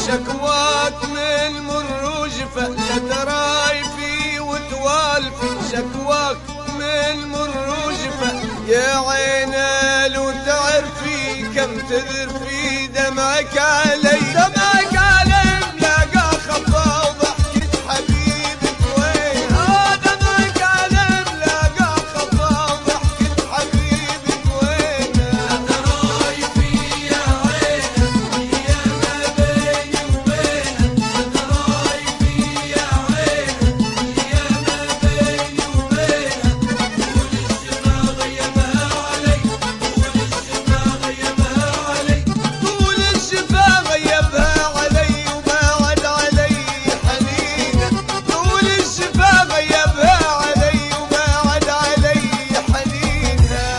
شكواك من مروجفة لا ترايفي وتوالفي، شكواك من مروجفة يا عينا لو تعرفي كم تذرفي دمعك علي، دمعك علي ملاقى خفا وضحكة حبيبك وين، دمعك علي ملاقى خفا وضحكة حبيبك وين. لا ترايفي يا عينا هي ما بيني وبينك، لا ترايفي يا عينا هي ما بيني وبينك، طول الشفا غيبها علي، طول الشفا غيبها علي، طول الشفا غيبها علي وبعد علي حنينة، طول الشفا غيبها علي وبعد علي حنينها.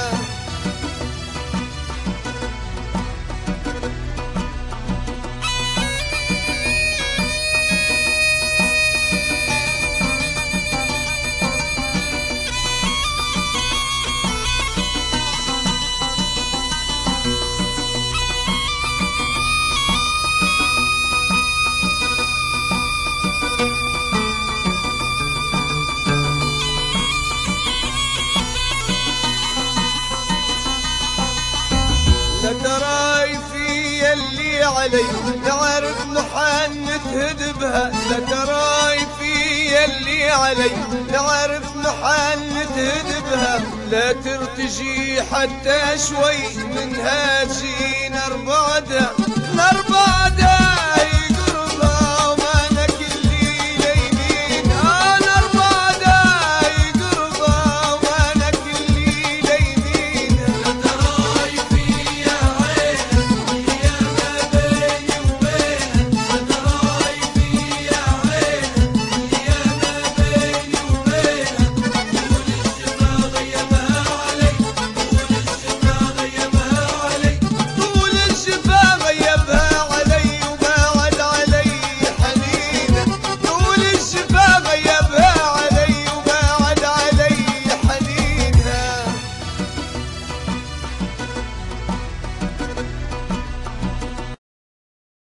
لا ترايفي يلي علي تعرف نحن تهدبها، لا ترايفي يلي علي تعرف نحن تهدبها، لا ترتجي حتى شوي منها تجي نربعدها، نربعدها